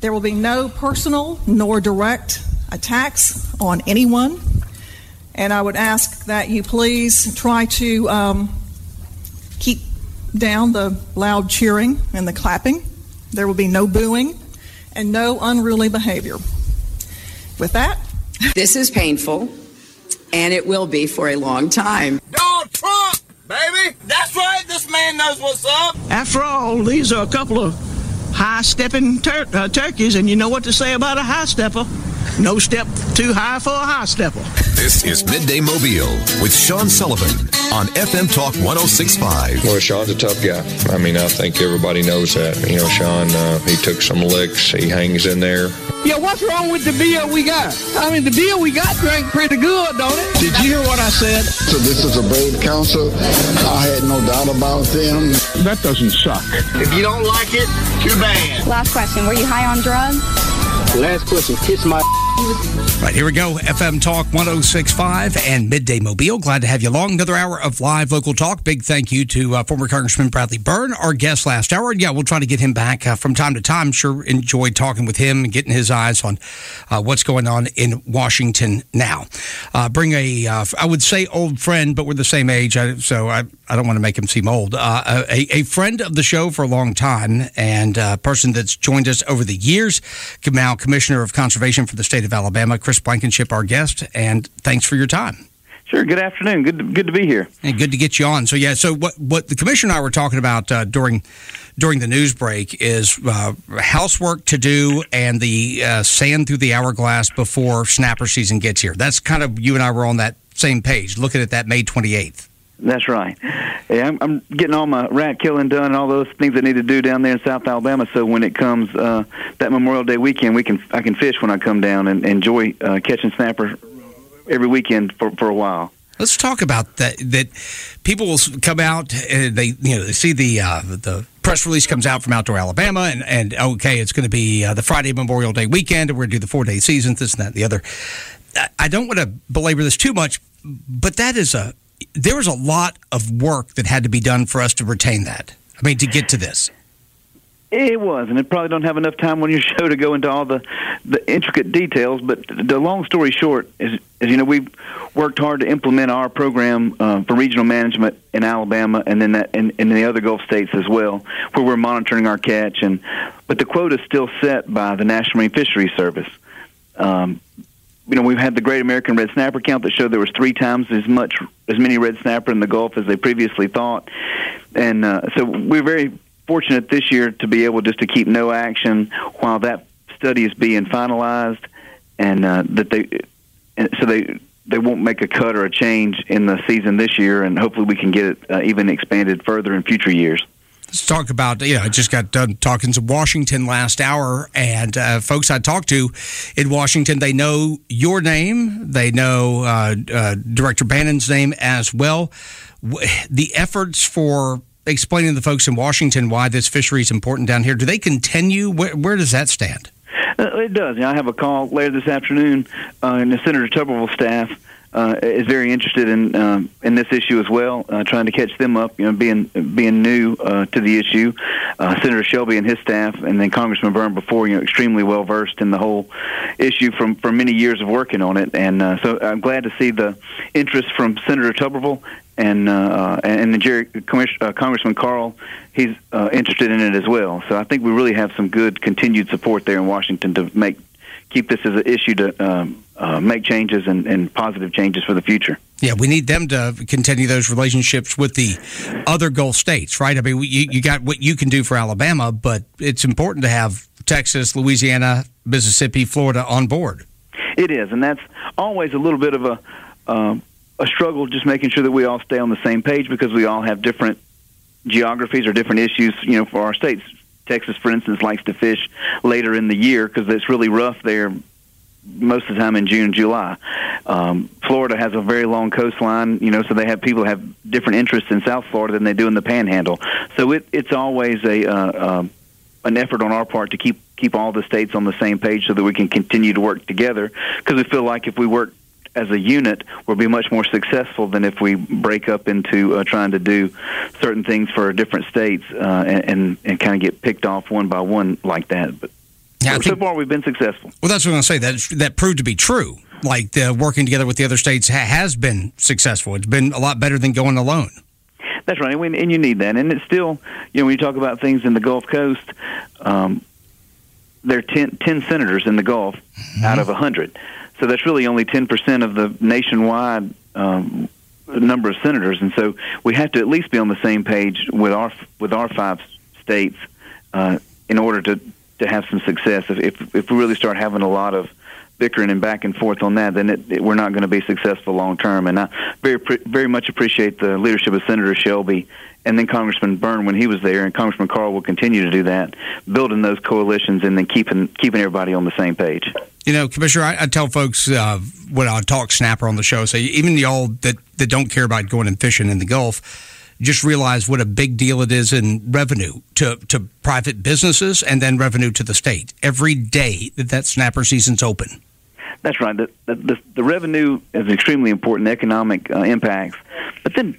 There will be no personal nor direct attacks on anyone. And I would ask that you please try to keep down the loud cheering and the clapping. There will be no booing and no unruly behavior. With that, this is painful, and it will be for a long time. Donald Trump, baby! That's right, this man knows what's up! After all, these are a couple of high-stepping turkeys, and you know what to say about a high-stepper. No step too high for a high-stepper. This is Midday Mobile with Sean Sullivan on FM Talk 106.5. Well, Sean's a tough guy. I mean, I think everybody knows that. You know, Sean, he took some licks. He hangs in there. Yeah, what's wrong with the beer we got? I mean, the beer we got drank pretty good, don't it? Did you hear what I said? So this is a brave council. I had no doubt about them. That doesn't suck. If you don't like it, too bad. Last question, were you high on drugs? Last question, kiss my... Right, here we go. FM Talk 106.5 and Midday Mobile. Glad to have you along. Another hour of live local talk. Big thank you to former Congressman Bradley Byrne, our guest last hour. And yeah, we'll try to get him back from time to time. Sure enjoyed talking with him and getting his eyes on what's going on in Washington now. Bring I would say old friend, but we're the same age, so I don't want to make him seem old. A friend of the show for a long time and a person that's joined us over the years, now Commissioner of Conservation for the state of Alabama, Chris Blankenship, our guest, and thanks for your time. Sure. Good afternoon. Good to be here. And good to get you on. So yeah. So what the commissioner and I were talking about during the news break is housework to do and the sand through the hourglass before snapper season gets here. That's kind of, you and I were on that same page, looking at that May 28th. That's right. Yeah, I'm getting all my rat killing done and all those things I need to do down there in South Alabama. So when it comes that Memorial Day weekend, I can fish when I come down and enjoy catching snapper every weekend for a while. Let's talk about that. That people will come out and they see the press release comes out from Outdoor Alabama and okay, it's going to be the Friday Memorial Day weekend and we're going to do the 4-day season, this and that and the other. I don't want to belabor this too much, but there was a lot of work that had to be done for us to retain that. I mean, to get to this. It was, and I probably don't have enough time on your show to go into all the intricate details, but the long story short is we've worked hard to implement our program for regional management in Alabama and then in the other Gulf states as well, where we're monitoring our catch. But the quota is still set by the National Marine Fisheries Service. We've had the Great American Red Snapper count that showed there was 3 times as many red snapper in the Gulf as they previously thought. And so we're very fortunate this year to be able just to keep no action while that study is being finalized, and they won't make a cut or a change in the season this year, and hopefully we can get it even expanded further in future years. Let's talk about, I just got done talking to Washington last hour, and folks I talked to in Washington, they know your name. They know Director Bannon's name as well. The efforts for explaining to the folks in Washington why this fishery is important down here, do they continue? Where does that stand? It does. I have a call later this afternoon, and the Senator Tuberville staff is very interested in this issue as well, trying to catch them up, being new to the issue. Senator Shelby and his staff, and then Congressman Byrne before, extremely well versed in the whole issue from many years of working on it. And so I'm glad to see the interest from Senator Tuberville and Congressman Carl. He's interested in it as well. So I think we really have some good continued support there in Washington to keep this as an issue to make changes and positive changes for the future. Yeah, we need them to continue those relationships with the other Gulf states, right? I mean, you got what you can do for Alabama, but it's important to have Texas, Louisiana, Mississippi, Florida on board. It is, and that's always a little bit of a struggle, just making sure that we all stay on the same page because we all have different geographies or different issues, for our states. Texas, for instance, likes to fish later in the year because it's really rough there most of the time in June and July. Florida has a very long coastline, so they have people have different interests in South Florida than they do in the Panhandle. So it's always an effort on our part to keep all the states on the same page so that we can continue to work together, because we feel like if we work as a unit, we'll be much more successful than if we break up into trying to do certain things for different states and kind of get picked off one by one like that. But Yeah, so far, we've been successful. Well, that's what I'm going to say. That proved to be true. Like working together with the other states has been successful. It's been a lot better than going alone. That's right, and you need that. And it's still, when you talk about things in the Gulf Coast, there are 10 senators in the Gulf out of 100. So that's really only 10% of the nationwide number of senators. And so we have to at least be on the same page with our 5 states in order to have some success. If we really start having a lot of bickering and back and forth on that, then we're not going to be successful long term. And I very much appreciate the leadership of Senator Shelby and then Congressman Byrne when he was there, and Congressman Carl will continue to do that, building those coalitions and then keeping everybody on the same page. Commissioner, I tell folks when I talk snapper on the show, say even y'all that don't care about going and fishing in the Gulf, just realize what a big deal it is in revenue to private businesses and then revenue to the state every day that snapper season's open. That's right. The revenue is extremely important, economic impacts. But then,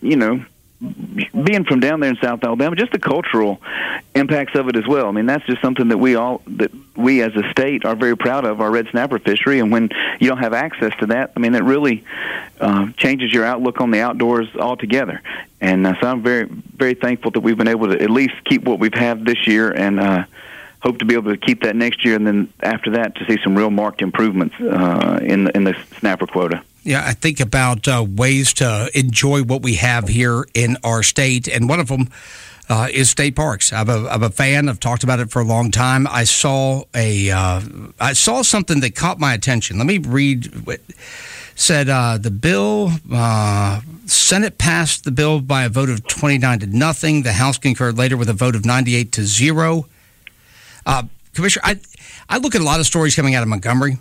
being from down there in South Alabama, just the cultural impacts of it as well. I mean, that's just something that we as a state are very proud of, our red snapper fishery. And when you don't have access to that, I mean, it really changes your outlook on the outdoors altogether. And so I'm very, very thankful that we've been able to at least keep what we've had this year, and hope to be able to keep that next year, and then after that to see some real marked improvements in the snapper quota. Yeah, I think about ways to enjoy what we have here in our state, and one of them is state parks. I'm a fan. I've talked about it for a long time. I saw something that caught my attention. Let me read what said. The bill, Senate passed the bill by a vote of 29-0. The House concurred later with a vote of 98-0. Commissioner, I look at a lot of stories coming out of Montgomery,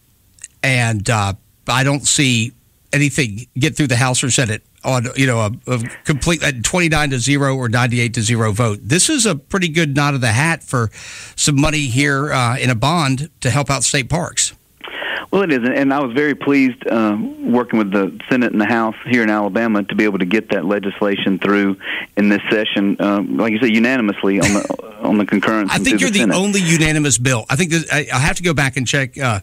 and I don't see anything get through the House or Senate on a complete 29-0 or 98-0 vote. This is a pretty good nod of the hat for some money here in a bond to help out state parks. Well, it is, and I was very pleased working with the Senate and the House here in Alabama to be able to get that legislation through in this session, like you said, unanimously on the concurrence. I think you're the only unanimous bill. I think I have to go back and check, but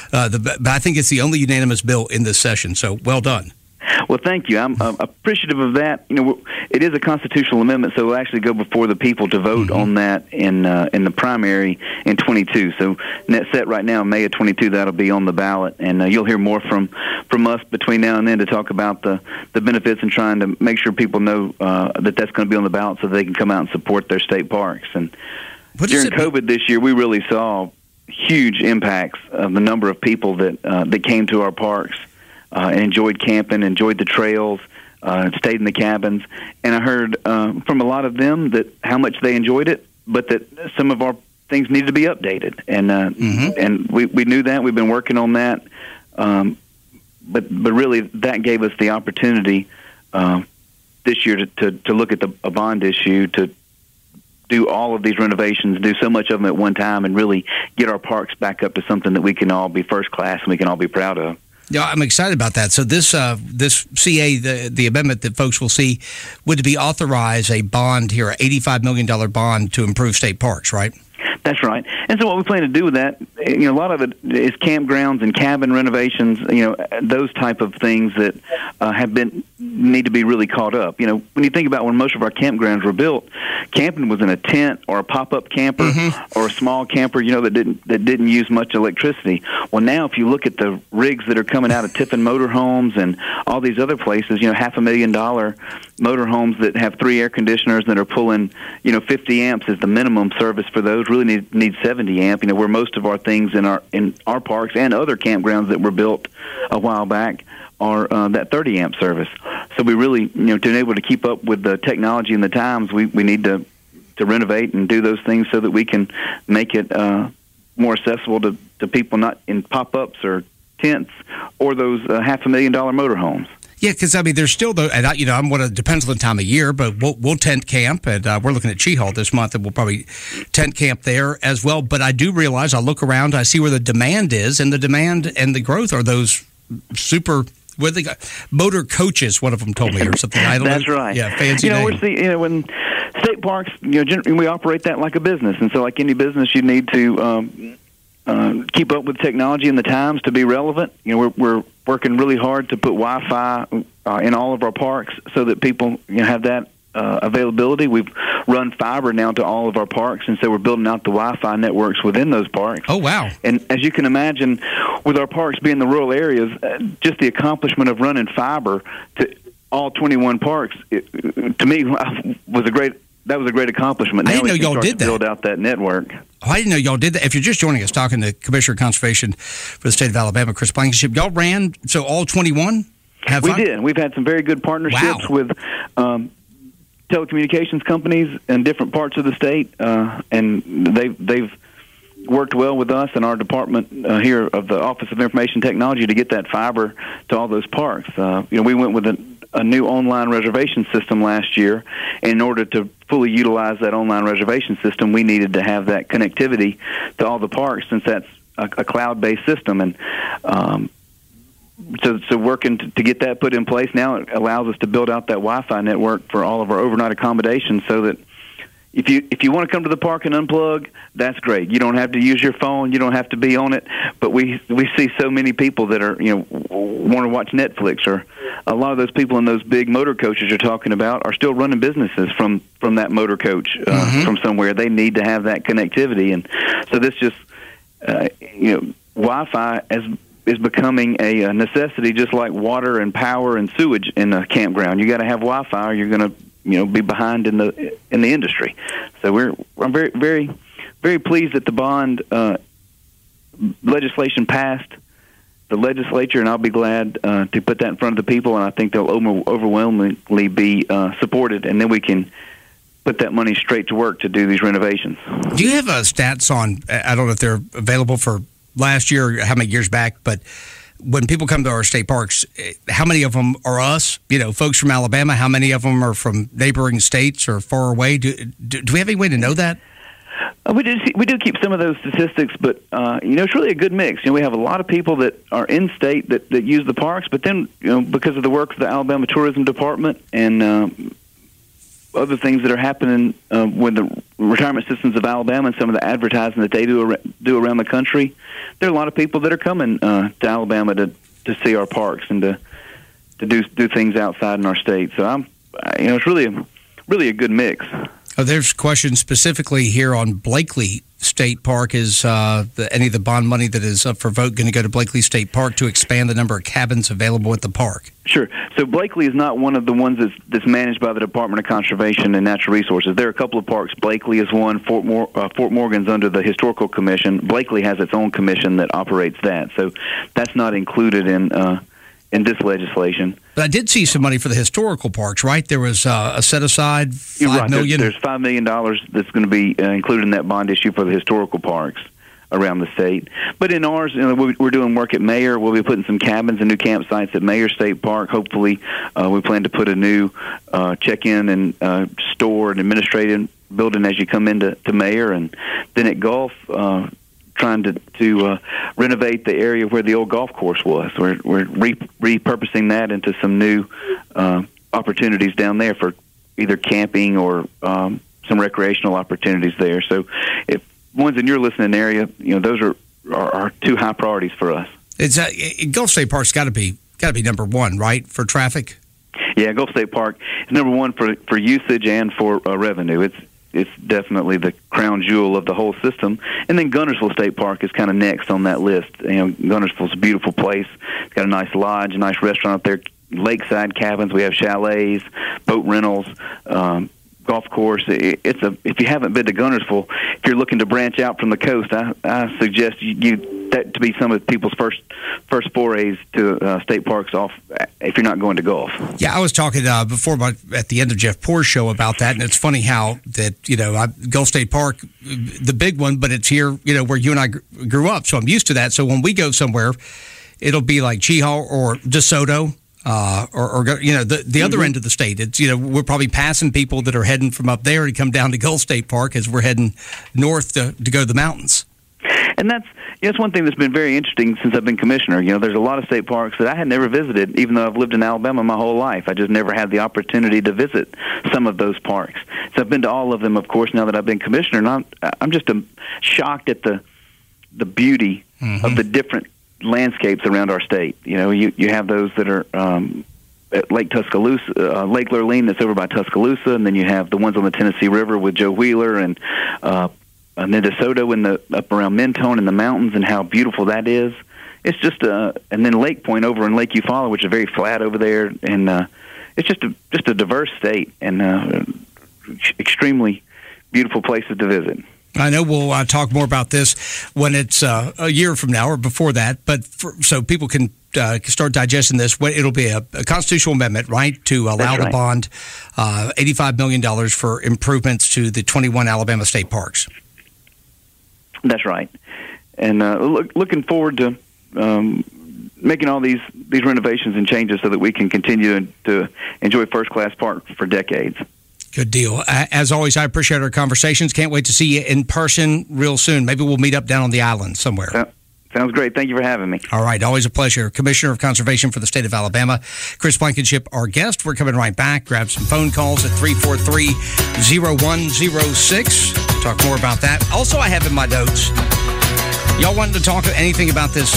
I think it's the only unanimous bill in this session. So well done. Well, thank you. I'm appreciative of that. It is a constitutional amendment, so we'll actually go before the people to vote on that in the primary in 22. So net set right now, May of 22, that'll be on the ballot, and you'll hear more from us between now and then to talk about the benefits and trying to make sure people know that that's going to be on the ballot so they can come out and support their state parks. And during COVID this year, we really saw huge impacts of the number of people that came to our parks. And enjoyed camping, enjoyed the trails, stayed in the cabins. And I heard from a lot of them that how much they enjoyed it, but that some of our things needed to be updated. And we knew that. We've been working on that. But really, that gave us the opportunity this year to look at a bond issue, to do all of these renovations, do so much of them at one time, and really get our parks back up to something that we can all be first class and we can all be proud of. Yeah, I'm excited about that. So this CA, the amendment that folks will see, would be authorize a bond here, an $85 million bond to improve state parks, right? That's right. And so what we plan to do with that, a lot of it is campgrounds and cabin renovations, those type of things that need to be really caught up. When you think about when most of our campgrounds were built, camping was in a tent or a pop-up camper or a small camper, that didn't use much electricity. Well, now if you look at the rigs that are coming out of Tiffin Motorhomes and all these other places, $500,000 motorhomes that have 3 air conditioners that are pulling, 50 amps is the minimum service for those. Really need 70 amp. Where most of our things in our parks and other campgrounds that were built a while back are that 30 amp service. So we really, to be able to keep up with the technology and the times, we need to renovate and do those things so that we can make it more accessible to people not in pop-ups or tents or those $500,000 motorhomes. Yeah, because there's still and depends on the time of year, but we'll tent camp, and we're looking at Cheehaw this month, and we'll probably tent camp there as well. But I do realize, I look around, I see where the demand is, and the demand and the growth are those super. What they got? Motor coaches, one of them told me, or something. I don't That's know. right. Yeah, fancy name. We're seeing, when state parks, we operate that like a business, and so like any business, you need to keep up with technology and the times to be relevant. We're working really hard to put Wi-Fi in all of our parks so that people have that availability. We've run fiber now to all of our parks, and so we're building out the Wi-Fi networks within those parks. Oh, wow. And as you can imagine, with our parks being the rural areas, just the accomplishment of running fiber to all 21 parks, to me, was a great accomplishment. I didn't know y'all did that. Build out that network. Oh, I didn't know y'all did that. If you're just joining us, talking to Commissioner of Conservation for the state of Alabama, Chris Blankenship, y'all ran, so all 21? We did. We've had some very good partnerships with telecommunications companies in different parts of the state, and they've worked well with us and our department here of the Office of Information Technology to get that fiber to all those parks. We went with a new online reservation system last year. And in order to fully utilize that online reservation system, we needed to have that connectivity to all the parks, since that's a cloud-based system. And so working to get that put in place now, it allows us to build out that Wi-Fi network for all of our overnight accommodations, so that if you want to come to the park and unplug, that's great. You don't have to use your phone. You don't have to be on it. But we see so many people that are want to watch Netflix, or a lot of those people in those big motor coaches you're talking about are still running businesses from that motor coach from somewhere. They need to have that connectivity, and so this just Wi-Fi is becoming a necessity, just like water and power and sewage in a campground. You got to have Wi-Fi, or you're going to be behind in the industry. So I'm very, very, very pleased that the bond legislation passed the legislature, and I'll be glad to put that in front of the people, and I think they'll overwhelmingly be supported, and then we can put that money straight to work to do these renovations. Do you have stats on, I don't know if they're available for last year or how many years back, but when people come to our state parks, how many of them are us, folks from Alabama? How many of them are from neighboring states or far away? Do we have any way to know that? We do keep some of those statistics, but it's really a good mix. We have a lot of people that are in state that use the parks, but then because of the work of the Alabama Tourism Department and other things that are happening with the retirement systems of Alabama and some of the advertising that they do around the country, there are a lot of people that are coming to Alabama to see our parks and to do things outside in our state. So it's really a good mix. Oh, there's questions specifically here on Blakely State Park. Is any of the bond money that is up for vote going to go to Blakely State Park to expand the number of cabins available at the park? Sure. So Blakely is not one of the ones that's managed by the Department of Conservation and Natural Resources. There are a couple of parks. Blakely is one. Fort Morgan's under the Historical Commission. Blakely has its own commission that operates that. So that's not included in this legislation. But I did see some money for the historical parks, right? There was a set aside $5 million. There's $5 million that's going to be included in that bond issue for the historical parks around the state. But in ours, we're doing work at Mayer. We'll be putting some cabins and new campsites at Mayer State Park. Hopefully, we plan to put a new check-in and store and administrative building as you come into Mayer. And then at Gulf, trying to renovate the area where the old golf course was. We're repurposing that into some new opportunities down there for either camping or some recreational opportunities there. So if ones in your listening area, those are two high priorities for us. It's Gulf State Park's got to be number one, right, for traffic? Yeah, Gulf State Park is number one for usage and for revenue. It's definitely the crown jewel of the whole system. And then Guntersville State Park is kind of next on that list. Guntersville's a beautiful place. It's got a nice lodge, a nice restaurant up there, lakeside cabins. We have chalets, boat rentals, golf course. If you haven't been to Guntersville, if you're looking to branch out from the coast, I suggest that to be some of people's first forays to state parks off if you're not going to golf. Yeah, I was talking before at the end of Jeff Poor's show about that, and it's funny how that Gulf State Park, the big one, but it's here where you and I grew up, so I'm used to that. So when we go somewhere, it'll be like Cheehaw or DeSoto. Or the other end of the state. It's we're probably passing people that are heading from up there to come down to Gulf State Park as we're heading north to go to the mountains. And that's one thing that's been very interesting since I've been commissioner. There's a lot of state parks that I had never visited, even though I've lived in Alabama my whole life. I just never had the opportunity to visit some of those parks. So I've been to all of them, of course, now that I've been commissioner. And I'm just shocked at the the beauty of the different landscapes around our state. You know, you have those that are at Lake Tuscaloosa, Lake Lurleen, that's over by Tuscaloosa, and then you have the ones on the Tennessee River with Joe Wheeler and then DeSoto up around Mentone in the mountains, and how beautiful that is. It's just and then Lake Point over in Lake Eufaula, which is very flat over there, and it's just a diverse state and extremely beautiful places to visit. I know we'll talk more about this when it's a year from now or before that, but so people can start digesting this. It'll be a constitutional amendment, right, to allow the bond $85 million for improvements to the 21 Alabama state parks. That's right. And looking forward to making all these renovations and changes so that we can continue to enjoy first-class park for decades. Good deal. As always, I appreciate our conversations. Can't wait to see you in person real soon. Maybe we'll meet up down on the island somewhere. Sounds great. Thank you for having me. All right. Always a pleasure. Commissioner of Conservation for the state of Alabama, Chris Blankenship, our guest. We're coming right back. Grab some phone calls at 343-0106. Talk more about that. Also, I have in my notes, y'all wanted to talk anything about this,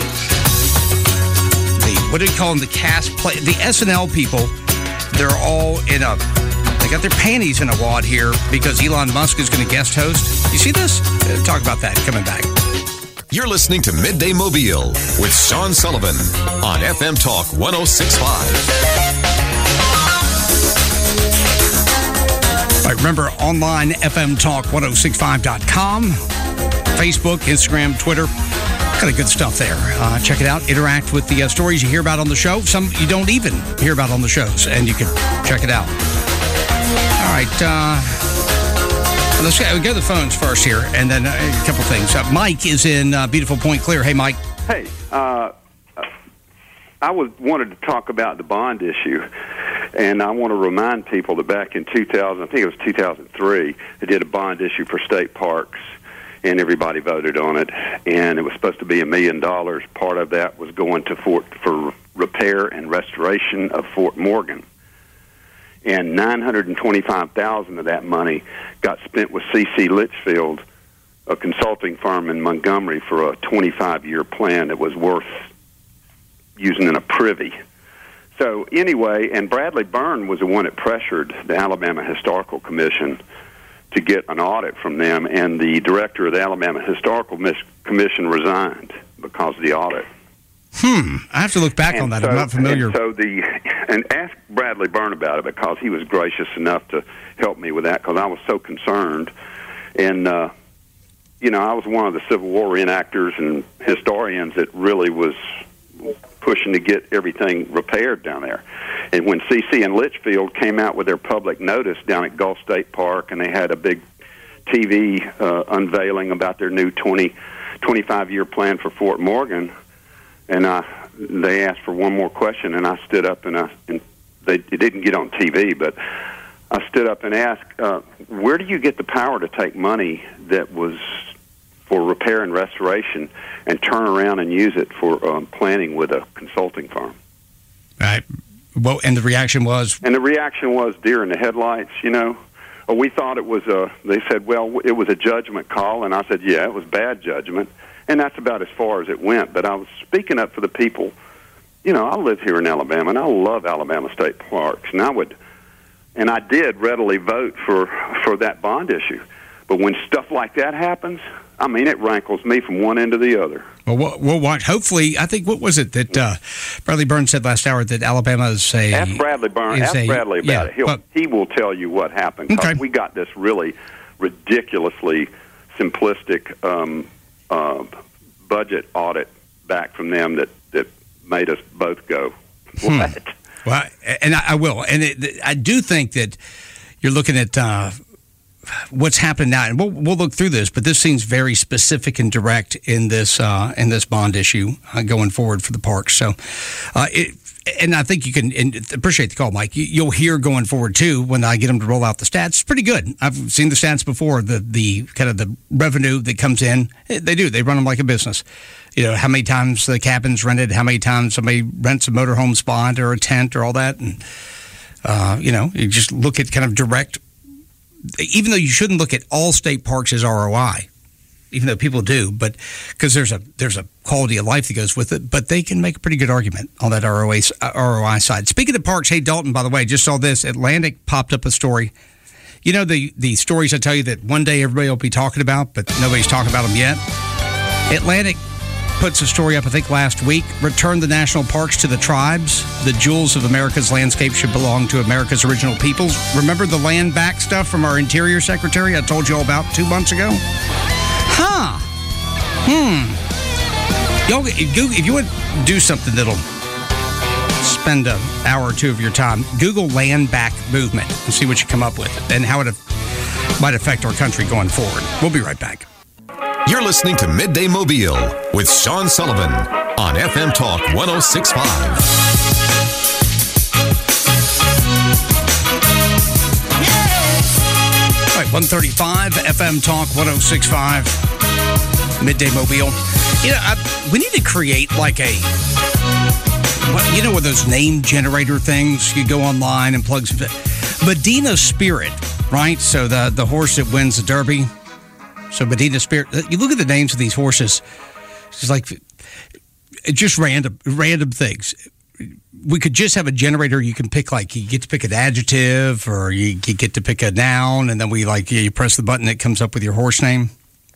what do you call them? The cast play, the SNL people. They're all they got their panties in a wad here because Elon Musk is going to guest host. You see this? Talk about that coming back. You're listening to Midday Mobile with Sean Sullivan on FM Talk 106.5. All right, remember, online, fmtalk1065.com, Facebook, Instagram, Twitter. Kind of good stuff there. Check it out. Interact with the stories you hear about on the show. Some you don't even hear about on the shows, and you can check it out. All right. Let's go to the phones first here, and then a couple things. Mike is in beautiful Point Clear. Hey, Mike. Hey, I wanted to talk about the bond issue, and I want to remind people that back in 2000, I think it was 2003, they did a bond issue for state parks, and everybody voted on it, and it was supposed to be $1 million. Part of that was going to for repair and restoration of Fort Morgan. And $925,000 of that money got spent with C.C. Litchfield, a consulting firm in Montgomery, for a 25-year plan that was worth using in a privy. So anyway, and Bradley Byrne was the one that pressured the Alabama Historical Commission to get an audit from them, and the director of the Alabama Historical Commission resigned because of the audit. I have to look back on that. I'm not familiar. And ask Bradley Byrne about it, because he was gracious enough to help me with that, because I was so concerned. And, I was one of the Civil War reenactors and historians that really was pushing to get everything repaired down there. And when C.C. and Litchfield came out with their public notice down at Gulf State Park, and they had a big TV unveiling about their new 25-year plan for Fort Morgan, and they asked for one more question, and I stood up, and it didn't get on TV, but I stood up and asked, where do you get the power to take money that was for repair and restoration and turn around and use it for planning with a consulting firm? Right. Well, and the reaction was? And the reaction was deer in the headlights, We thought it was they said, well, it was a judgment call, and I said, yeah, it was bad judgment. And that's about as far as it went. But I was speaking up for the people. I live here in Alabama, and I love Alabama State Parks. And I did readily vote for that bond issue. But when stuff like that happens, it rankles me from one end to the other. Well, we'll watch. Hopefully, I think, what was it that Bradley Byrne said last hour, that Alabama is a... Ask Bradley Byrne. Ask Bradley about it. He will tell you what happened. Okay. We got this really ridiculously simplistic budget audit back from them that made us both go, what? Well, and I will. And I do think that you're looking at what's happening now, and we'll look through this, but this seems very specific and direct in this bond issue going forward for the parks. So, and I think you can appreciate the call, Mike. You'll hear going forward too when I get them to roll out the stats. It's pretty good. I've seen the stats before. The kind of the revenue that comes in, they run them like a business. How many times the cabin's rented, how many times somebody rents a motorhome spot or a tent or all that, and you just look at kind of direct. Even though you shouldn't look at all state parks as ROI, even though people do, but because there's a quality of life that goes with it, but they can make a pretty good argument on that ROI side. Speaking of parks, hey, Dalton, by the way, just saw this. Atlantic popped up a story. You know the stories I tell you that one day everybody will be talking about, but nobody's talking about them yet? Atlantic puts a story up, I think, last week. Return the national parks to the tribes. The jewels of America's landscape should belong to America's original peoples. Remember the land back stuff from our Interior Secretary I told you all about 2 months ago? Y'all, if you want to do something that'll spend an hour or two of your time, Google land back movement and see what you come up with and how it might affect our country going forward. We'll be right back. You're listening to Midday Mobile with Sean Sullivan on FM Talk 106.5. All right, 135 FM Talk 106.5 Midday Mobile. You know, we need to create like you know, with those name generator things, you go online and plug Medina Spirit, right? So the horse that wins the Derby. So Medina Spirit. You look at the names of these horses. It's like just random things. We could just have a generator. You can pick, like, you get to pick an adjective, or you get to pick a noun, and then you press the button, it comes up with your horse name.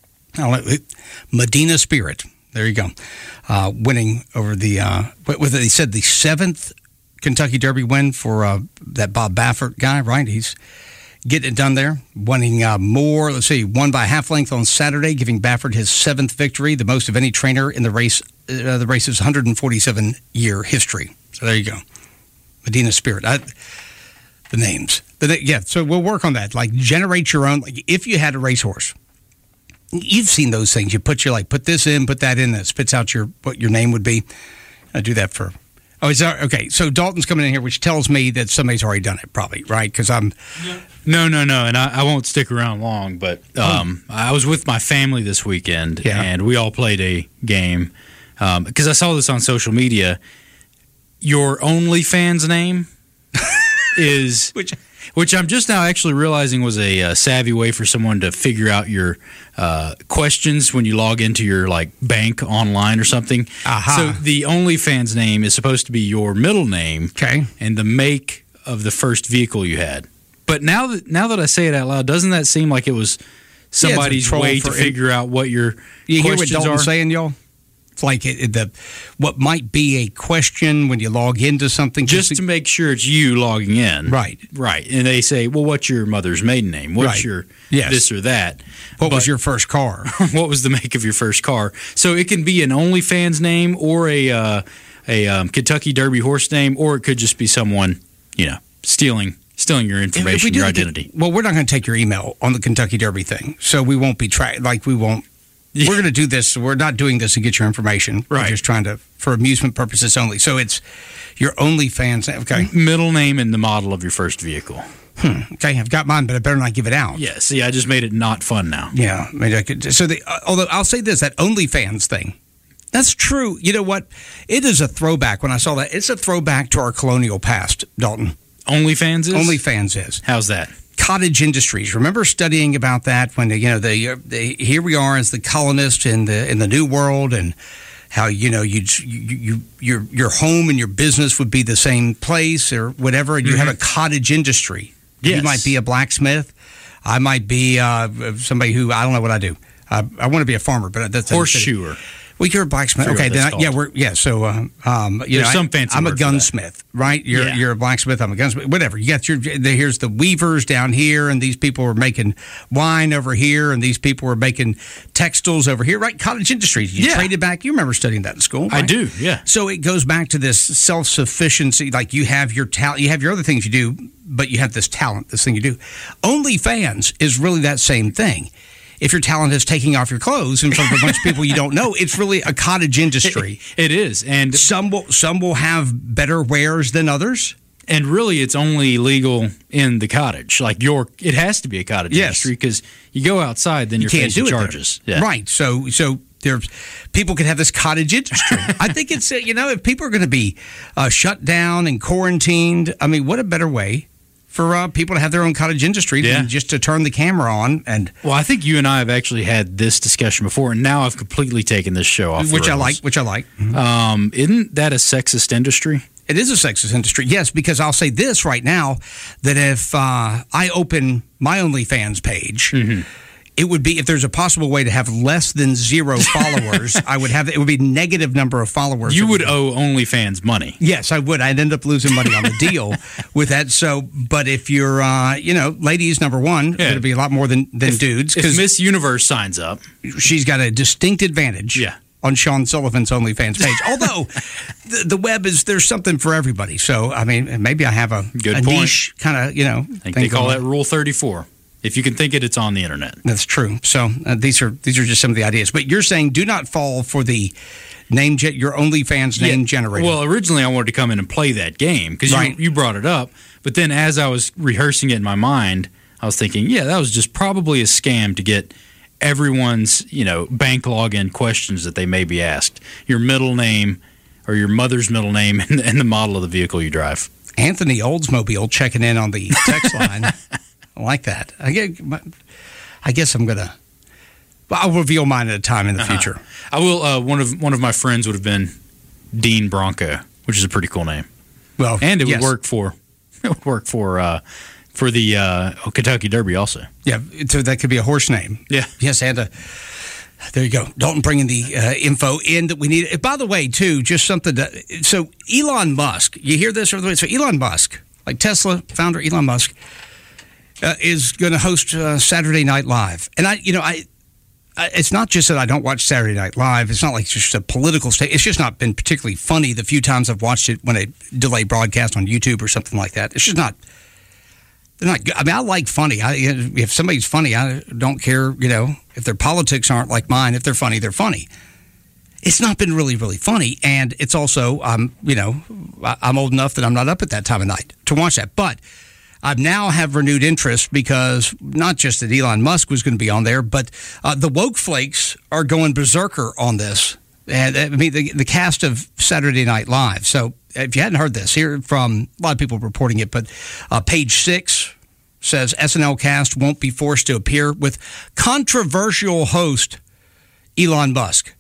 Medina Spirit. There you go. Winning over the they said the 7th Kentucky Derby win for that Bob Baffert guy, right? He's getting it done there. Winning more, won by half length on Saturday, giving Baffert his 7th victory, the most of any trainer in the race. The race's 147-year history. So there you go. Medina Spirit. The names. So we'll work on that. Like, generate your own. Like, if you had a racehorse, you've seen those things. You put this in, put that in, that spits out what your name would be. I do that for. Oh, okay. So Dalton's coming in here, which tells me that somebody's already done it, probably, right? Because I'm. No, and I won't stick around long. But I was with my family this weekend, and we all played a game. Because I saw this on social media. Your OnlyFans name is which I'm just now actually realizing was a savvy way for someone to figure out your questions when you log into your bank online or something. So the OnlyFans name is supposed to be your middle name, and the make of the first vehicle you had. But now that I say it out loud, doesn't that seem like it was somebody's way to figure out what your you questions hear what Dalton's are? saying, y'all? It's like what might be a question when you log into something. Just to make sure it's you logging in. Right. And they say, well, what's your mother's maiden name? What's your this or that? What was your first car? What was the make of your first car? So it can be an OnlyFans name or a Kentucky Derby horse name, or it could just be someone, stealing your information, your identity. Well, we're not going to take your email on the Kentucky Derby thing, so we won't be we won't. Yeah. We're going to do this. We're not doing this to get your information. Right. We're just trying to, for amusement purposes only. So it's your OnlyFans. Okay. Middle name and the model of your first vehicle. Okay. I've got mine, but I better not give it out. Yeah. See, I just made it not fun now. Yeah. Maybe I could. So although I'll say this, that OnlyFans thing, that's true. You know what? It is a throwback. When I saw that, it's a throwback to our colonial past, Dalton. OnlyFans is? OnlyFans is. How's that? Cottage industries. Remember studying about that when here we are as the colonists in the New World, and how your home and your business would be the same place or whatever, and you have a cottage industry. Yes. You might be a blacksmith. I might be somebody who, I don't know what I do. I want to be a farmer, but that's horseshoer. Well, you're a blacksmith. Okay, then So there's some fancy. I'm a gunsmith, right? You're a blacksmith. I'm a gunsmith. Whatever. You got here's the weavers down here, and these people were making wine over here, and these people were making textiles over here, right? Cottage industries. You traded back. You remember studying that in school, right? I do. Yeah. So it goes back to this self-sufficiency. Like, you have your talent, you have your other things you do, but you have this talent, this thing you do. OnlyFans is really that same thing. If your talent is taking off your clothes in front of a bunch of people you don't know, it's really a cottage industry. It is, and some will have better wares than others. And really, it's only legal in the cottage. It has to be a cottage industry, because you go outside, then you're facing charges. Yeah. Right. So there's people could have this cottage industry. I think it's if people are going to be shut down and quarantined, I mean, what a better way for people to have their own cottage industry than just to turn the camera on. And well, I think you and I have actually had this discussion before, and now I've completely taken this show off. Which I like. Mm-hmm. Isn't that a sexist industry? It is a sexist industry, yes, because I'll say this right now, that if I open my OnlyFans page, it would be, if there's a possible way to have less than 0 followers, it would be negative number of followers. You would owe OnlyFans money. Yes, I would. I'd end up losing money on the deal with that. So, but if you're, ladies, number one, it'd be a lot more than dudes. If Miss Universe signs up, she's got a distinct advantage. Yeah. On Sean Sullivan's OnlyFans page. Although the web there's something for everybody. So, I mean, maybe I have a niche kind of, I think they call that Rule 34. If you can think it, it's on the internet. That's true. So these are just some of the ideas. But you're saying do not fall for the your OnlyFans name generator. Well, originally I wanted to come in and play that game because you brought it up. But then as I was rehearsing it in my mind, I was thinking, that was just probably a scam to get everyone's, bank login questions that they may be asked. Your middle name or your mother's middle name and the model of the vehicle you drive. Anthony Oldsmobile checking in on the text line. I like that. I guess I'll reveal mine at a time in the future. I will. One of my friends would have been Dean Bronco, which is a pretty cool name. Well, and it would work for the Kentucky Derby also. Yeah, so that could be a horse name. Yeah. Yes, and there you go. Dalton bringing the info in that we need. By the way, too, just something so Elon Musk, you hear this over the way? So Elon Musk, like Tesla founder Elon Musk, is going to host Saturday Night Live. And it's not just that I don't watch Saturday Night Live. It's not like it's just a political statement. It's just not been particularly funny the few times I've watched it when they delay broadcast on YouTube or something like that. It's just not. They're not good. I mean, I like funny. If somebody's funny, I don't care, if their politics aren't like mine. If they're funny, they're funny. It's not been really, really funny. And it's also, I'm old enough that I'm not up at that time of night to watch that. But I now have renewed interest because not just that Elon Musk was going to be on there, but the woke flakes are going berserker on this. And I mean, the cast of Saturday Night Live. So if you hadn't heard this, here from a lot of people reporting it, but page 6 says SNL cast won't be forced to appear with controversial host Elon Musk.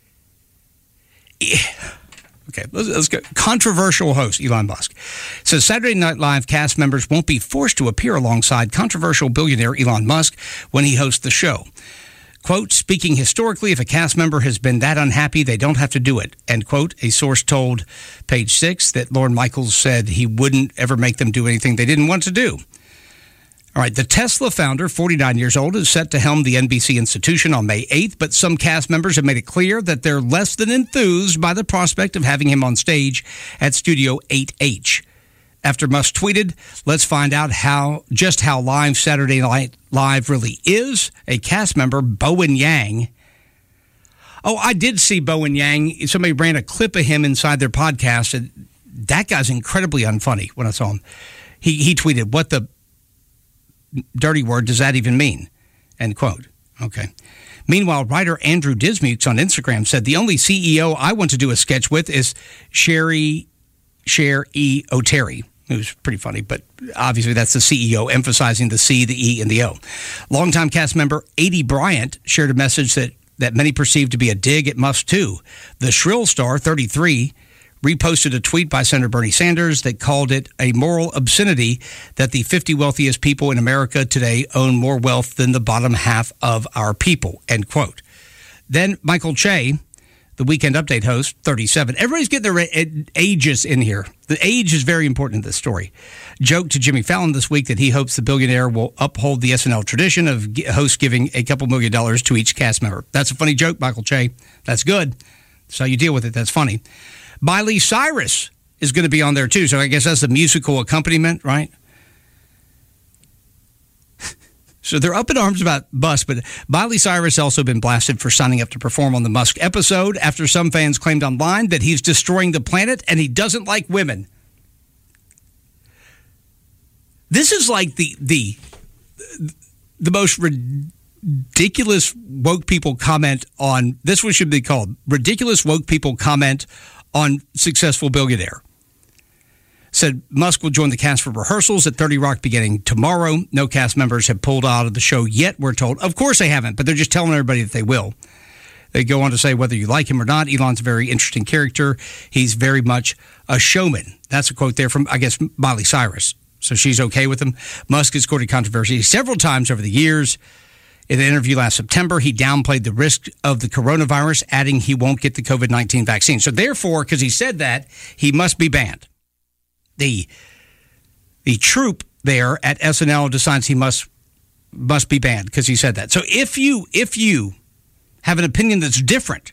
Okay, let's go. Controversial host Elon Musk says Saturday Night Live cast members won't be forced to appear alongside controversial billionaire Elon Musk when he hosts the show. Quote, speaking historically, if a cast member has been that unhappy, they don't have to do it. End quote. A source told Page 6 that Lorne Michaels said he wouldn't ever make them do anything they didn't want to do. All right, the Tesla founder, 49 years old, is set to helm the NBC institution on May 8th, but some cast members have made it clear that they're less than enthused by the prospect of having him on stage at Studio 8H. After Musk tweeted, let's find out just how live Saturday Night Live really is. A cast member, Bowen Yang. Oh, I did see Bowen Yang. Somebody ran a clip of him inside their podcast. And that guy's incredibly unfunny when I saw him. He tweeted, what the dirty word does that even mean? End quote. Okay. Meanwhile, writer Andrew Dismukes on Instagram said, the only CEO I want to do a sketch with is Cher E. O'Terry. It was pretty funny, but obviously that's the CEO, emphasizing the C, the E, and the O. Longtime cast member Aidy Bryant shared a message that many perceived to be a dig at Musk, too. The Shrill Star, 33, reposted a tweet by Senator Bernie Sanders that called it a moral obscenity that the 50 wealthiest people in America today own more wealth than the bottom half of our people, end quote. Then Michael Che, the Weekend Update host, 37. Everybody's getting their ages in here. The age is very important in this story. Joked to Jimmy Fallon this week that he hopes the billionaire will uphold the SNL tradition of hosts giving a couple $1 million to each cast member. That's a funny joke, Michael Che. That's good. That's how you deal with it. That's funny. Miley Cyrus is going to be on there, too. So I guess that's the musical accompaniment, right? So they're up in arms about Musk, but Miley Cyrus also been blasted for signing up to perform on the Musk episode after some fans claimed online that he's destroying the planet and he doesn't like women. This is like the most ridiculous woke people comment on, this one should be called Ridiculous Woke People Comment on Successful Billionaire. said Musk will join the cast for rehearsals at 30 Rock beginning tomorrow. No cast members have pulled out of the show yet, we're told. Of course they haven't, but they're just telling everybody that they will. They go on to say whether you like him or not, Elon's a very interesting character. He's very much a showman. That's a quote there from, I guess, Miley Cyrus. So she's okay with him. Musk has courted controversy several times over the years. In an interview last September, he downplayed the risk of the coronavirus, adding he won't get the COVID-19 vaccine. So therefore, because he said that, he must be banned. The troupe there at SNL decides he must be banned because he said that. So if you have an opinion that's different,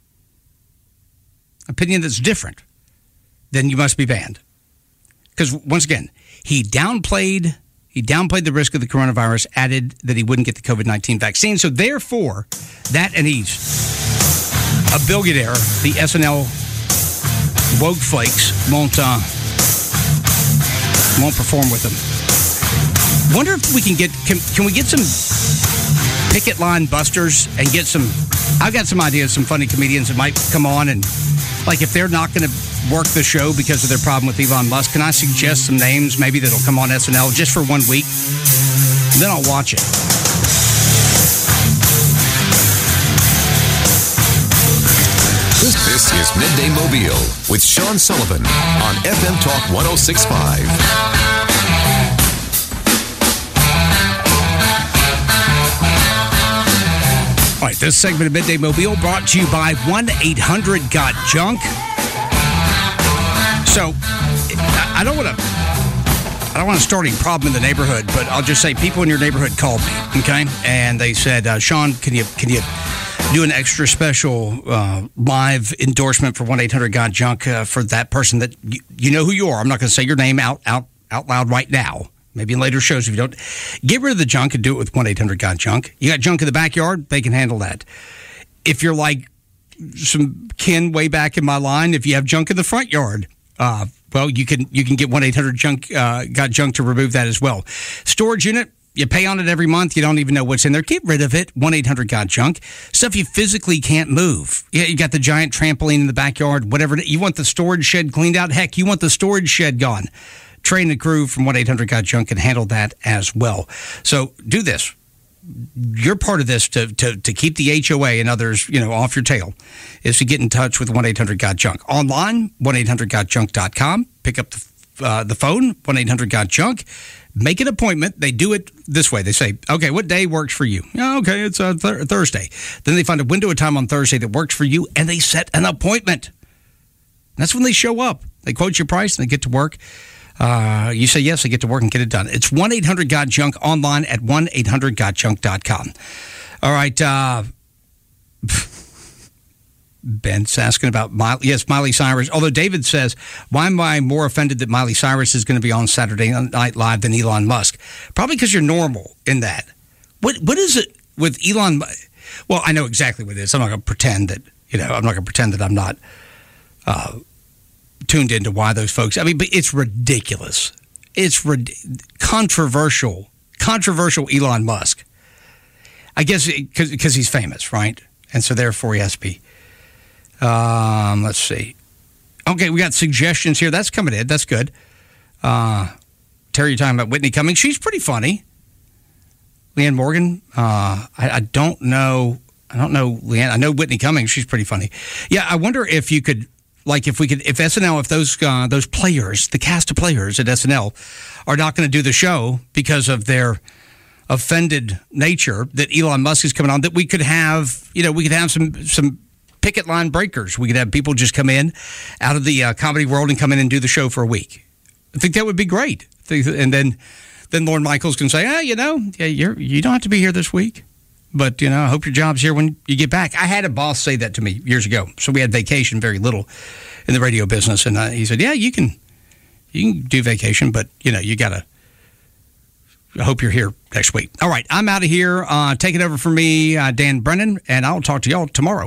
then you must be banned. Because once again, he downplayed the risk of the coronavirus, added that he wouldn't get the COVID-19 vaccine. So therefore, that, and he's a billionaire, the SNL woke flakes won't perform with him. Wonder if we can we get some picket line busters and get some, I've got some ideas, some funny comedians that might come on, and like if they're not going to work the show because of their problem with Elon Musk, can I suggest some names maybe that'll come on SNL just for 1 week? And then I'll watch it. This is Midday Mobile with Sean Sullivan on FM Talk 106.5. All right, this segment of Midday Mobile brought to you by 1-800-GOT-JUNK. So, I don't want to start any problem in the neighborhood, but I'll just say people in your neighborhood called me, okay? And they said, Sean, can you do an extra special live endorsement for 1-800-GOT-JUNK for that person that you know who you are? I'm not going to say your name out loud right now. Maybe in later shows if you don't. Get rid of the junk and do it with 1-800-GOT-JUNK. You got junk in the backyard, they can handle that. If you're like some kin way back in my line, if you have junk in the front yard, well, you can get 1-800-GOT-JUNK to remove that as well. Storage unit, you pay on it every month. You don't even know what's in there. Get rid of it. 1-800-GOT-JUNK. Stuff you physically can't move. Yeah, you got the giant trampoline in the backyard, whatever. You want the storage shed cleaned out? Heck, you want the storage shed gone. Train the crew from 1-800-GOT-JUNK can handle that as well. So do this. You're part of this to keep the HOA and others, off your tail, is to get in touch with 1-800-GOT-JUNK. Online, 1-800-GOT-JUNK.com. Pick up the phone, 1-800-GOT-JUNK. Make an appointment. They do it this way. They say, okay, what day works for you? Oh, okay, it's Thursday. Then they find a window of time on Thursday that works for you, and they set an appointment. That's when they show up. They quote your price, and they get to work. You say yes, they get to work and get it done. It's 1-800-GOT-JUNK online at 1-800-GOT-JUNK.com. All right. Ben's asking about Miley Cyrus. Although David says, why am I more offended that Miley Cyrus is going to be on Saturday Night Live than Elon Musk? Probably because you're normal in that. What is it with Elon? Well, I know exactly what it is. I'm not going to pretend that, I'm not tuned into why those folks. I mean, but it's ridiculous. It's controversial Elon Musk. I guess because he's famous, right? And so therefore he has to be. Let's see. Okay, we got suggestions here. That's coming in. That's good. Terry, you're talking about Whitney Cummings. She's pretty funny. Leanne Morgan. I don't know. Leanne. I know Whitney Cummings. She's pretty funny. Yeah, I wonder if you could. Like if SNL, if those players, the cast of players at SNL, are not going to do the show because of their offended nature that Elon Musk is coming on, that we could have, some picket line breakers. We could have people just come in out of the comedy world and come in and do the show for a week. I think that would be great. And then Lorne Michaels can say, you don't have to be here this week. But, I hope your job's here when you get back. I had a boss say that to me years ago. So we had vacation very little in the radio business. And he said, you can do vacation, but, you got to, I hope you're here next week. All right, I'm out of here. Take it over from me, Dan Brennan, and I'll talk to y'all tomorrow.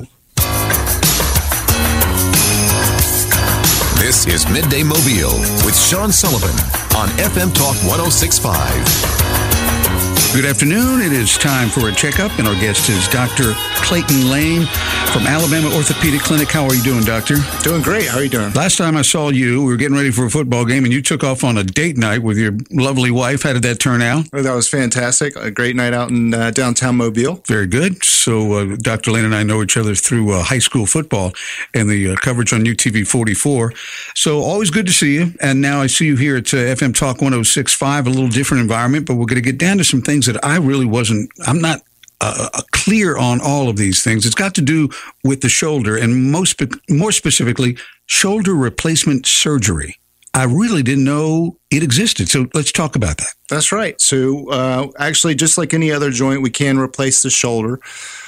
This is Midday Mobile with Sean Sullivan on FM Talk 106.5. Good afternoon. It is time for a checkup, and our guest is Dr. Clayton Lane from Alabama Orthopedic Clinic. How are you doing, doctor? Doing great. How are you doing? Last time I saw you, we were getting ready for a football game, and you took off on a date night with your lovely wife. How did that turn out? Oh, that was fantastic. A great night out in downtown Mobile. Very good. So Dr. Lane and I know each other through high school football and the coverage on UTV 44. So always good to see you. And now I see you here at FM Talk 106.5, a little different environment, but we're going to get down to some things that I'm not clear on all of these things. It's got to do with the shoulder and more specifically, shoulder replacement surgery. I really didn't know it existed. So let's talk about that. That's right. So actually, just like any other joint, we can replace the shoulder.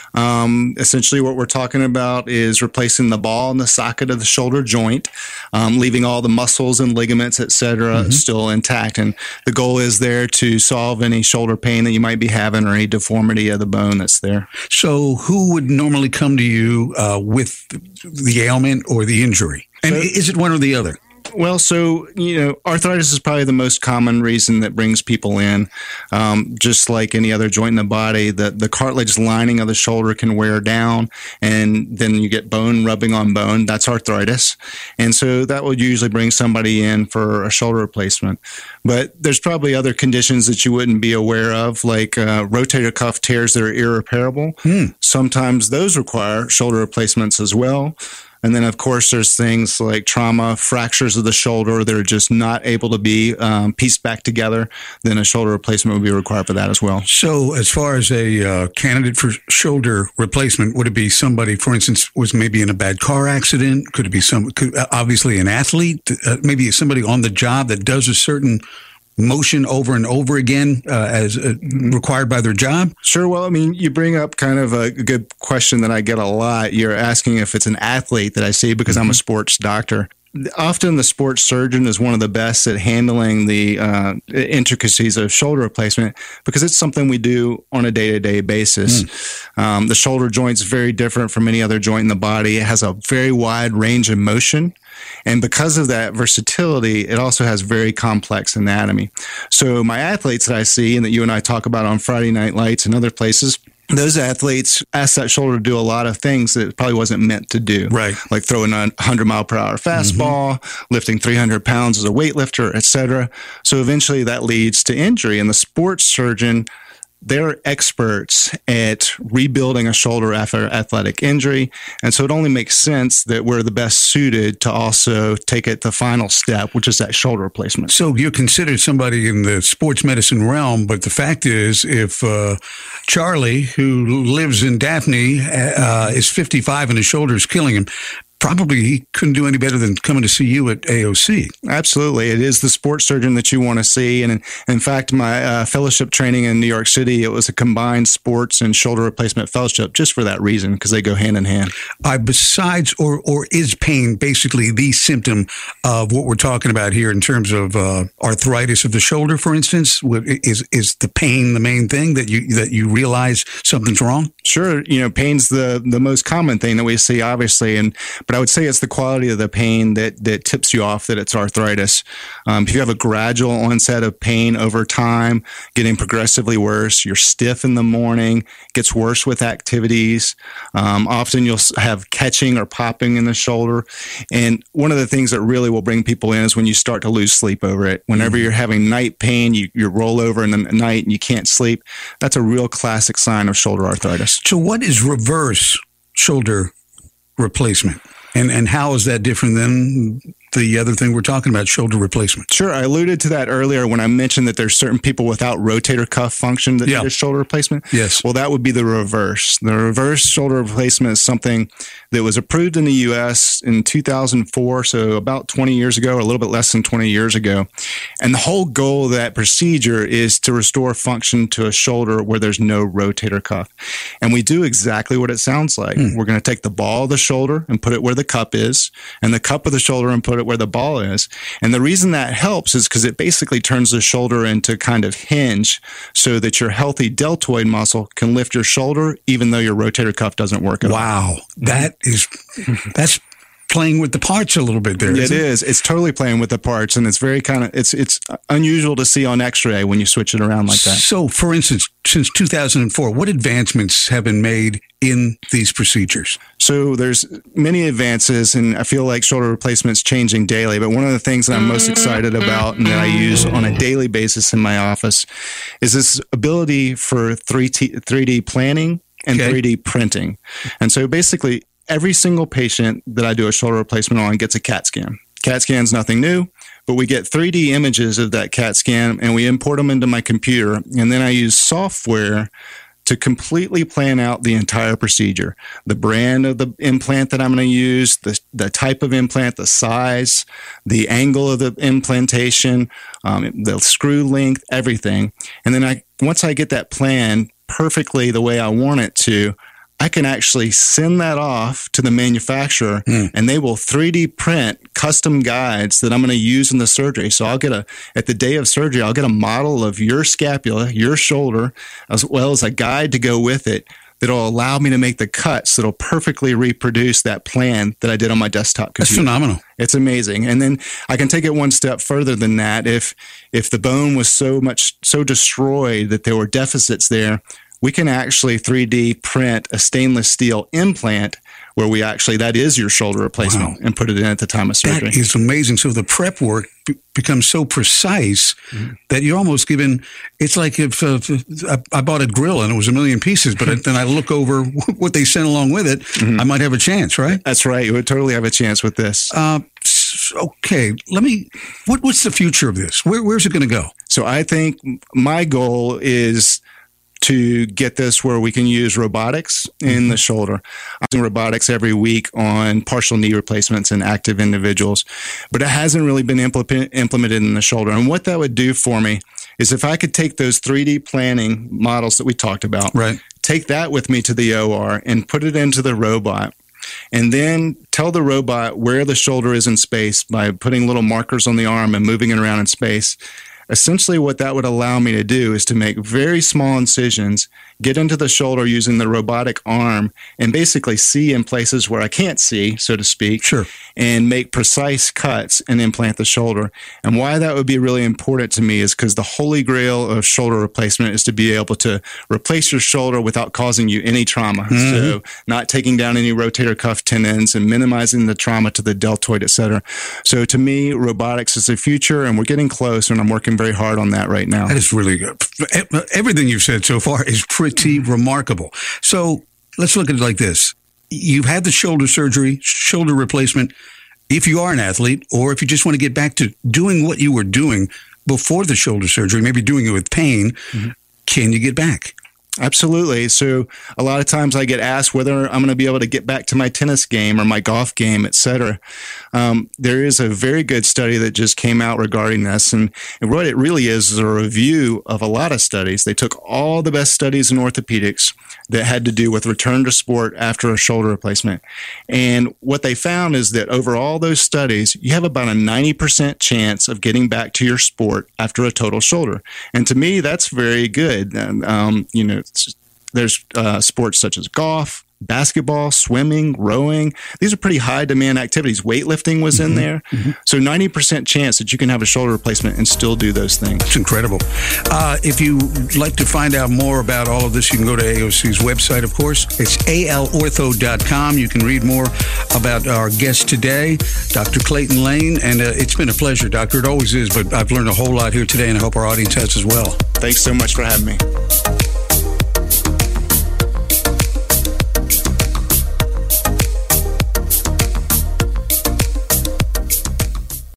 Essentially what we're talking about is replacing the ball and the socket of the shoulder joint, leaving all the muscles and ligaments, et cetera, still intact. And the goal is there to solve any shoulder pain that you might be having or any deformity of the bone that's there. So who would normally come to you with the ailment or the injury? And is it one or the other? Well, so, arthritis is probably the most common reason that brings people in. Just like any other joint in the body, the cartilage lining of the shoulder can wear down, and then you get bone rubbing on bone. That's arthritis. And so that would usually bring somebody in for a shoulder replacement. But there's probably other conditions that you wouldn't be aware of, like rotator cuff tears that are irreparable. Sometimes those require shoulder replacements as well. And then, of course, there's things like trauma, fractures of the shoulder that are just not able to be pieced back together. Then a shoulder replacement would be required for that as well. So as far as a candidate for shoulder replacement, would it be somebody, for instance, was maybe in a bad car accident? Could it be obviously an athlete? Maybe somebody on the job that does a certain motion over and over again as required by their job? Sure. Well, I mean, you bring up kind of a good question that I get a lot. You're asking if it's an athlete that I see because I'm a sports doctor. Often the sports surgeon is one of the best at handling the intricacies of shoulder replacement because it's something we do on a day-to-day basis. The shoulder joint is very different from any other joint in the body. It has a very wide range of motion. And because of that versatility, it also has very complex anatomy. So my athletes that I see and that you and I talk about on Friday Night Lights and other places, those athletes ask that shoulder to do a lot of things that it probably wasn't meant to do. Right. Like throwing a 100-mile-per-hour fastball, lifting 300 pounds as a weightlifter, et cetera. So eventually that leads to injury. And the sports surgeon, they're experts at rebuilding a shoulder after athletic injury. And so it only makes sense that we're the best suited to also take it the final step, which is that shoulder replacement. So you're considered somebody in the sports medicine realm, but the fact is if Charlie, who lives in Daphne, is 55 and his shoulder is killing him, probably he couldn't do any better than coming to see you at AOC. Absolutely. It is the sports surgeon that you want to see. And in fact, my fellowship training in New York City, it was a combined sports and shoulder replacement fellowship just for that reason, because they go hand in hand. Besides, or is pain basically the symptom of what we're talking about here in terms of arthritis of the shoulder, for instance? Is the pain the main thing that you realize something's wrong? Sure. Pain's the most common thing that we see, obviously. But I would say it's the quality of the pain that tips you off that it's arthritis. If you have a gradual onset of pain over time, getting progressively worse, you're stiff in the morning, gets worse with activities. Often you'll have catching or popping in the shoulder. And one of the things that really will bring people in is when you start to lose sleep over it. Whenever you're having night pain, you roll over in the night and you can't sleep. That's a real classic sign of shoulder arthritis. So what is reverse shoulder replacement? And how is that different than the other thing we're talking about, shoulder replacement? Sure. I alluded to that earlier when I mentioned that there's certain people without rotator cuff function that need a shoulder replacement. Yes. Well, that would be the reverse. The reverse shoulder replacement is something that was approved in the U.S. in 2004, so about 20 years ago, or a little bit less than 20 years ago. And the whole goal of that procedure is to restore function to a shoulder where there's no rotator cuff. And we do exactly what it sounds like. We're going to take the ball of the shoulder and put it where the cup is, and the cup of the shoulder and put it where the ball is. And the reason that helps is because it basically turns the shoulder into kind of hinge so that your healthy deltoid muscle can lift your shoulder even though your rotator cuff doesn't work at all. Wow. That's playing with the parts a little bit there. It is. It's totally playing with the parts, and it's very it's unusual to see on X-ray when you switch it around like that. So, for instance, since 2004, what advancements have been made in these procedures? So there's many advances, and I feel like shoulder replacement's changing daily. But one of the things that I'm most excited about and that I use on a daily basis in my office is this ability for 3D planning and 3D printing. And so basically, every single patient that I do a shoulder replacement on gets a CAT scan. CAT scan's nothing new, but we get 3D images of that CAT scan and we import them into my computer. And then I use software to completely plan out the entire procedure. The brand of the implant that I'm going to use, the type of implant, the size, the angle of the implantation, the screw length, everything. And then once I get that plan perfectly the way I want it to, I can actually send that off to the manufacturer and they will 3D print custom guides that I'm going to use in the surgery. So at the day of surgery, I'll get a model of your scapula, your shoulder, as well as a guide to go with it that'll allow me to make the cuts that'll perfectly reproduce that plan that I did on my desktop computer. That's phenomenal. It's amazing. And then I can take it one step further than that. If the bone was so destroyed that there were deficits there, we can actually 3D print a stainless steel implant where that is your shoulder replacement and put it in at the time of surgery. That is amazing. So the prep work becomes so precise that you're almost given, it's like if I bought a grill and it was a million pieces, but then I look over what they sent along with it, I might have a chance, right? That's right. You would totally have a chance with this. Okay, what's the future of this? Where's it going to go? So I think my goal is to get this where we can use robotics in the shoulder. I'm using robotics every week on partial knee replacements in active individuals, but it hasn't really been implemented in the shoulder. And what that would do for me is if I could take those 3D planning models that we talked about, take that with me to the OR and put it into the robot, and then tell the robot where the shoulder is in space by putting little markers on the arm and moving it around in space. Essentially, what that would allow me to do is to make very small incisions, get into the shoulder using the robotic arm, and basically see in places where I can't see, so to speak, and make precise cuts and implant the shoulder. And why that would be really important to me is because the holy grail of shoulder replacement is to be able to replace your shoulder without causing you any trauma. So not taking down any rotator cuff tendons and minimizing the trauma to the deltoid, et cetera. So to me, robotics is the future, and we're getting close, and I'm working very hard on that right now. That is really good. Everything you've said so far is pretty remarkable. So let's look at it like this. You've had the shoulder surgery, shoulder replacement. If you are an athlete, or if you just want to get back to doing what you were doing before the shoulder surgery, maybe doing it with pain, can you get back? Absolutely. So a lot of times I get asked whether I'm going to be able to get back to my tennis game or my golf game, et cetera. There is a very good study that just came out regarding this. And what it really is a review of a lot of studies. They took all the best studies in orthopedics that had to do with return to sport after a shoulder replacement. And what they found is that over all those studies, you have about a 90% chance of getting back to your sport after a total shoulder. And to me, that's very good. There's sports such as golf, basketball, swimming, rowing. These are pretty high demand activities. Weightlifting was in there. So 90% chance that you can have a shoulder replacement and still do those things. It's incredible. If you'd like to find out more about all of this, you can go to AOC's website, of course. It's alortho.com. You can read more about our guest today, Dr. Clayton Lane. And it's been a pleasure, Doctor. It always is, but I've learned a whole lot here today, and I hope our audience has as well. Thanks so much for having me.